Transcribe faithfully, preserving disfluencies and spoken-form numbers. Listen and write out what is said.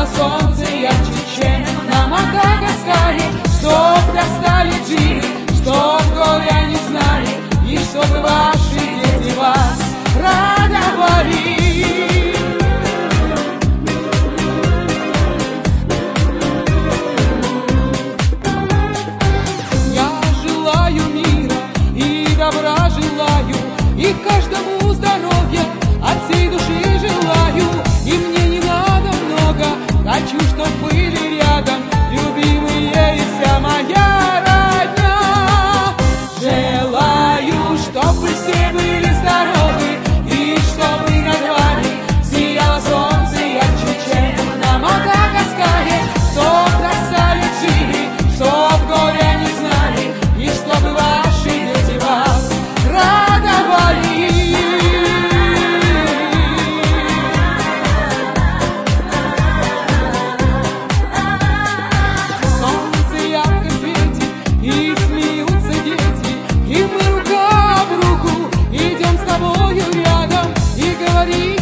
солнце ярче, чем на Мадагаскаре. Чтоб достали джины, чтоб горя не знали, и чтоб ваши дети вас радовали. Добра желаю, и каждому здоровья от всей души желаю. И мне не надо много, хочу, чтоб были рядом любимые и вся моя родня. Желаю, чтоб вы все были здоровы, и чтобы над вами сияло солнце ярче, чем на Мадагаскаре. Чтоб достали джины, чтоб горя не знали, и чтобы ваши дети вас радовали. Солнце ярко светит, и смеются дети, и мы рука об руку идем с тобою рядом и говорим: